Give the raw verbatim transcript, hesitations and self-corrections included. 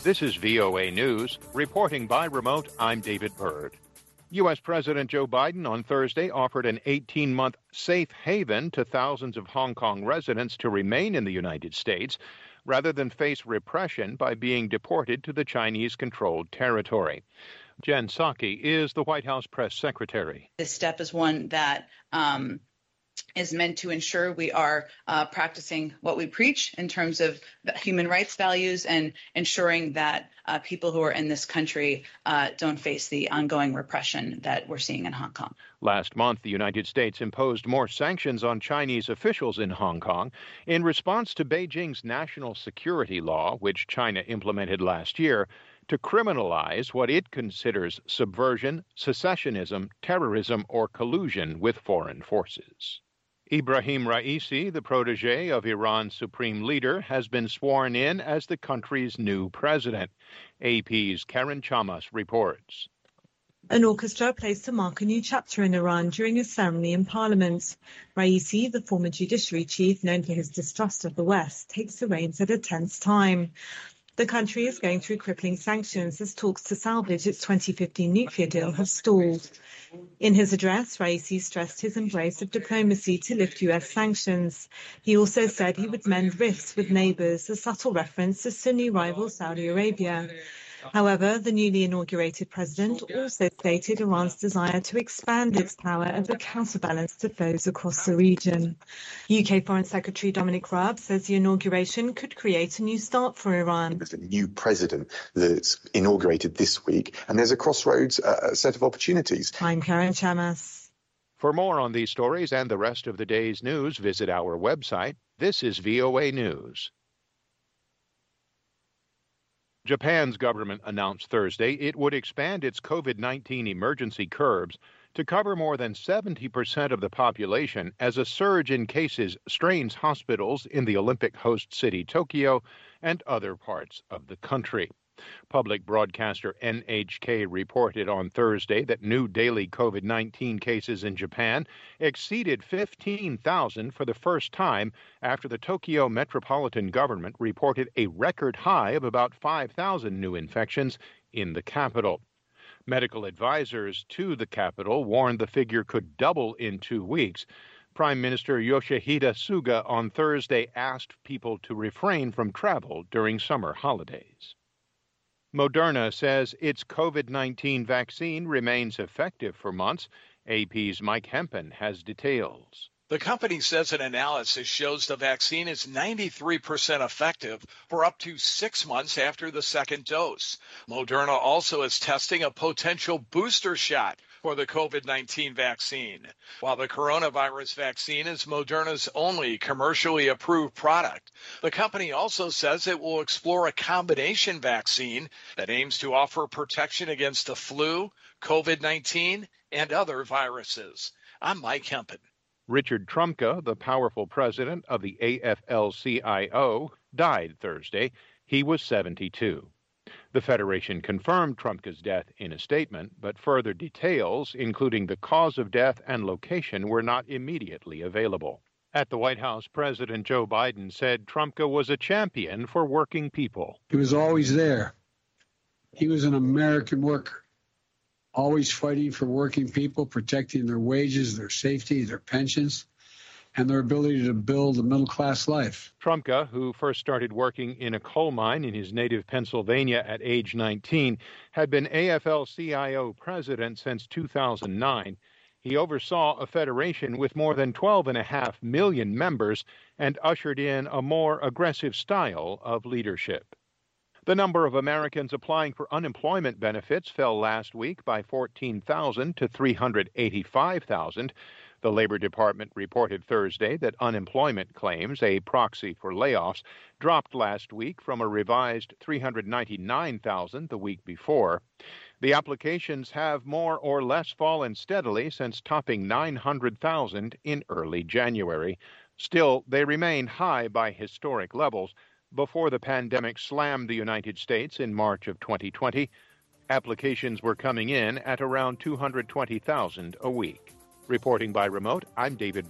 This is V O A News. Reporting by remote, I'm David Byrd. U S. President Joe Biden on Thursday offered an eighteen-month safe haven to thousands of Hong Kong residents to remain in the United States rather than face repression by being deported to the Chinese-controlled territory. Jen Psaki is the White House press secretary. This step is one that um, is meant to ensure we are uh, practicing what we preach in terms of human rights values and ensuring that uh, people who are in this country uh, don't face the ongoing repression that we're seeing in Hong Kong. Last month, the United States imposed more sanctions on Chinese officials in Hong Kong in response to Beijing's national security law, which China implemented last year, to criminalize what it considers subversion, secessionism, terrorism, or collusion with foreign forces. Ibrahim Raisi, the protege of Iran's supreme leader, has been sworn in as the country's new president. A P's Karen Chamas reports. An orchestra plays to mark a new chapter in Iran during a ceremony in Parliament. Raisi, the former judiciary chief known for his distrust of the West, takes the reins at a tense time. The country is going through crippling sanctions as talks to salvage its twenty fifteen nuclear deal have stalled. In his address, Raisi stressed his embrace of diplomacy to lift U S sanctions. He also said he would mend rifts with neighbours, a subtle reference to Sunni rival Saudi Arabia. However, the newly inaugurated president also stated Iran's desire to expand its power as a counterbalance to foes across the region. U K Foreign Secretary Dominic Raab says the inauguration could create a new start for Iran. There's a new president that's inaugurated this week, and there's a crossroads uh, set of opportunities. I'm Karen Chamas. For more on these stories and the rest of the day's news, visit our website. This is V O A News. Japan's government announced Thursday it would expand its COVID nineteen emergency curbs to cover more than seventy percent of the population as a surge in cases strains hospitals in the Olympic host city Tokyo and other parts of the country. Public broadcaster N H K reported on Thursday that new daily COVID nineteen cases in Japan exceeded fifteen thousand for the first time after the Tokyo metropolitan government reported a record high of about five thousand new infections in the capital. Medical advisors to the capital warned the figure could double in two weeks. Prime Minister Yoshihide Suga on Thursday asked people to refrain from travel during summer holidays. Moderna says its COVID nineteen vaccine remains effective for months. A P's Mike Hempen has details. The company says an analysis shows the vaccine is ninety-three percent effective for up to six months after the second dose. Moderna also is testing a potential booster shot for the COVID nineteen vaccine. While the coronavirus vaccine is Moderna's only commercially approved product, the company also says it will explore a combination vaccine that aims to offer protection against the flu, COVID nineteen, and other viruses. I'm Mike Hempen. Richard Trumka, the powerful president of the A F L C I O, died Thursday. He was seventy-two. The Federation confirmed Trumka's death in a statement, but further details, including the cause of death and location, were not immediately available. At the White House, President Joe Biden said Trumka was a champion for working people. He was always there. He was an American worker, always fighting for working people, protecting their wages, their safety, their pensions, and their ability to build a middle-class life. Trumka, who first started working in a coal mine in his native Pennsylvania at age nineteen, had been A F L C I O president since two thousand nine. He oversaw a federation with more than twelve and a half million members and ushered in a more aggressive style of leadership. The number of Americans applying for unemployment benefits fell last week by fourteen thousand to three hundred eighty-five thousand. The Labor Department reported Thursday that unemployment claims, a proxy for layoffs, dropped last week from a revised three hundred ninety-nine thousand the week before. The applications have more or less fallen steadily since topping nine hundred thousand in early January. Still, they remain high by historic levels. Before the pandemic slammed the United States in March of twenty twenty, applications were coming in at around two hundred twenty thousand a week. Reporting by remote, I'm David